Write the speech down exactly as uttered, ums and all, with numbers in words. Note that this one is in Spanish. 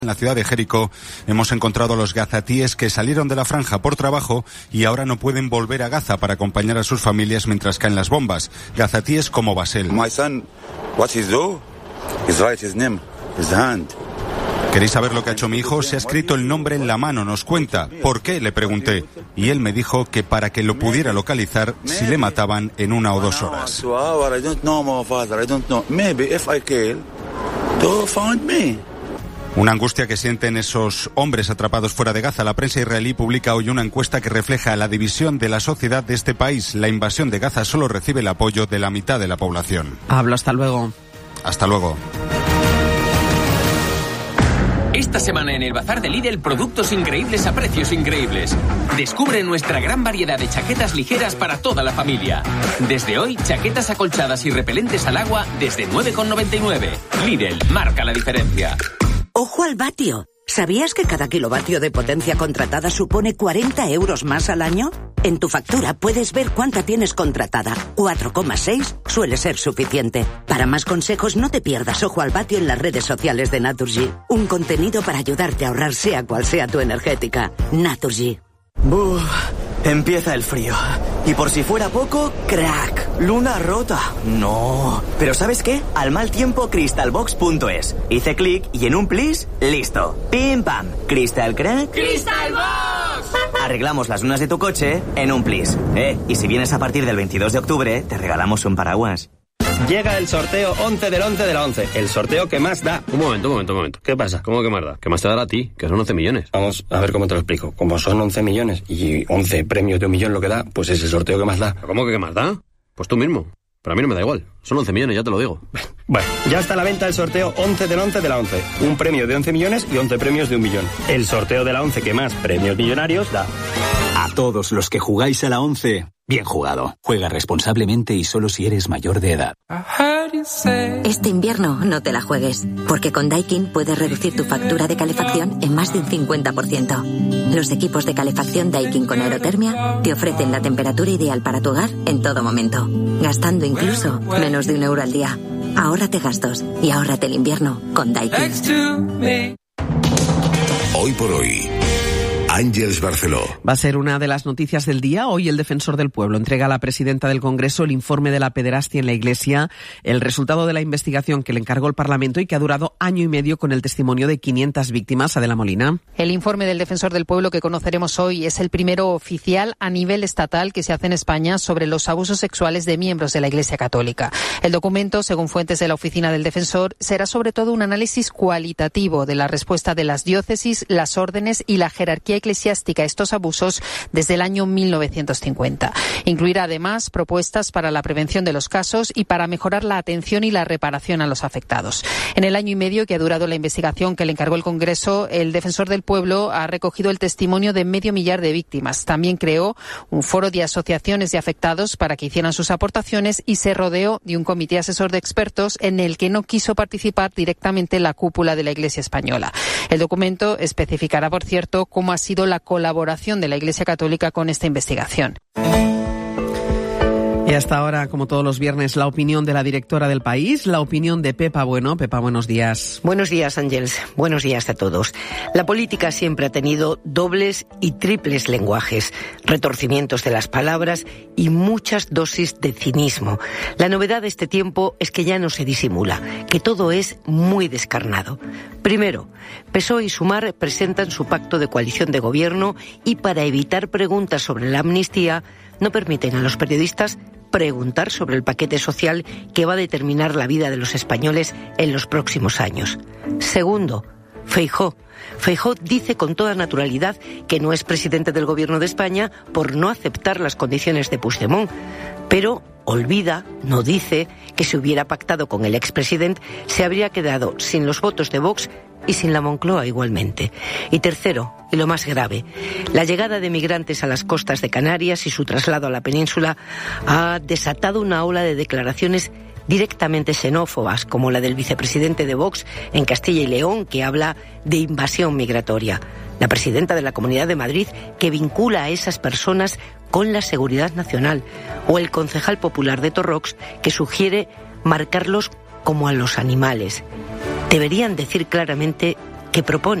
En la ciudad de Jericó hemos encontrado a los gazatíes que salieron de la franja por trabajo y ahora no pueden volver a Gaza para acompañar a sus familias mientras caen las bombas. Gazatíes como Basel. My son, what he do? He's write his name, his hand. ¿Queréis saber lo que ha hecho mi hijo? Se ha escrito el nombre en la mano, nos cuenta. ¿Por qué? Le pregunté. Y él me dijo que para que lo pudiera localizar si le mataban en una o dos horas. Una angustia que sienten esos hombres atrapados fuera de Gaza. La prensa israelí publica hoy una encuesta que refleja la división de la sociedad de este país. La invasión de Gaza solo recibe el apoyo de la mitad de la población. Hablo, hasta luego. Hasta luego. Esta semana en el Bazar de Lidl, productos increíbles a precios increíbles. Descubre nuestra gran variedad de chaquetas ligeras para toda la familia. Desde hoy, chaquetas acolchadas y repelentes al agua desde nueve con noventa y nueve. Lidl, marca la diferencia. ¡Ojo al vatio! ¿Sabías que cada kilovatio de potencia contratada supone cuarenta euros más al año? En tu factura puedes ver cuánta tienes contratada. cuatro coma seis suele ser suficiente. Para más consejos, no te pierdas Ojo al vatio en las redes sociales de Naturgy. Un contenido para ayudarte a ahorrar sea cual sea tu energética. Naturgy. Uf, empieza el frío. Y por si fuera poco, crack, luna rota. No. Pero ¿sabes qué? Al mal tiempo, crystalbox punto es. Hice clic y en un plis, listo. Pim pam. Crystal crack. ¡Crystalbox! Arreglamos las lunas de tu coche en un plis. Eh, y si vienes a partir del veintidós de octubre, te regalamos un paraguas. Llega el sorteo once del once de la once. El sorteo que más da. Un momento, un momento, un momento. ¿Qué pasa? ¿Cómo que más da? ¿Qué más te dará a ti? Que son once millones. Vamos a ver cómo te lo explico. Como son once millones y once premios de un millón lo que da, pues es el sorteo que más da. ¿Cómo que qué más da? Pues tú mismo. Pero a mí no me da igual. Son once millones, ya te lo digo. Bueno, ya está a la venta el sorteo once del once de la once. Un premio de once millones y once premios de un millón. El sorteo de la once que más premios millonarios da. A todos los que jugáis a la once, bien jugado. Juega responsablemente y solo si eres mayor de edad. Este invierno no te la juegues, porque con Daikin puedes reducir tu factura de calefacción en más de un cincuenta por ciento. Los equipos de calefacción Daikin con aerotermia te ofrecen la temperatura ideal para tu hogar en todo momento, gastando incluso menos de un euro al día. Ahórrate gastos y ahórrate el invierno con Daikin. Hoy por hoy, Ángeles Barceló. Va a ser una de las noticias del día. Hoy el Defensor del Pueblo entrega a la presidenta del Congreso el informe de la pederastia en la Iglesia, el resultado de la investigación que le encargó el Parlamento y que ha durado año y medio con el testimonio de quinientas víctimas. Adela Molina. El informe del Defensor del Pueblo que conoceremos hoy es el primero oficial a nivel estatal que se hace en España sobre los abusos sexuales de miembros de la Iglesia Católica. El documento, según fuentes de la oficina del Defensor, será sobre todo un análisis cualitativo de la respuesta de las diócesis, las órdenes y la jerarquía eclesiástica a estos abusos desde el año mil novecientos cincuenta. Incluirá además propuestas para la prevención de los casos y para mejorar la atención y la reparación a los afectados. En el año y medio que ha durado la investigación que le encargó el Congreso, el Defensor del Pueblo ha recogido el testimonio de medio millar de víctimas. También creó un foro de asociaciones de afectados para que hicieran sus aportaciones y se rodeó de un comité asesor de expertos en el que no quiso participar directamente la cúpula de la Iglesia española. El documento especificará, por cierto, cómo ha sido la colaboración de la Iglesia Católica con esta investigación. Y hasta ahora, como todos los viernes, la opinión de la directora del País, la opinión de Pepa Bueno. Pepa, buenos días. Buenos días, Ángeles. Buenos días a todos. La política siempre ha tenido dobles y triples lenguajes, retorcimientos de las palabras y muchas dosis de cinismo. La novedad de este tiempo es que ya no se disimula, que todo es muy descarnado. Primero, P S O E y Sumar presentan su pacto de coalición de gobierno y para evitar preguntas sobre la amnistía no permiten a los periodistas preguntar sobre el paquete social que va a determinar la vida de los españoles en los próximos años. Segundo, Feijóo. Feijóo dice con toda naturalidad que no es presidente del Gobierno de España por no aceptar las condiciones de Puigdemont, pero olvida, no dice, que si hubiera pactado con el expresidente se habría quedado sin los votos de Vox y sin la Moncloa igualmente. Y tercero, y lo más grave, la llegada de migrantes a las costas de Canarias y su traslado a la península ha desatado una ola de declaraciones directamente xenófobas, como la del vicepresidente de Vox en Castilla y León, que habla de invasión migratoria. La presidenta de la Comunidad de Madrid, que vincula a esas personas con la seguridad nacional. O el concejal popular de Torrox, que sugiere marcarlos como a los animales. Deberían decir claramente que propone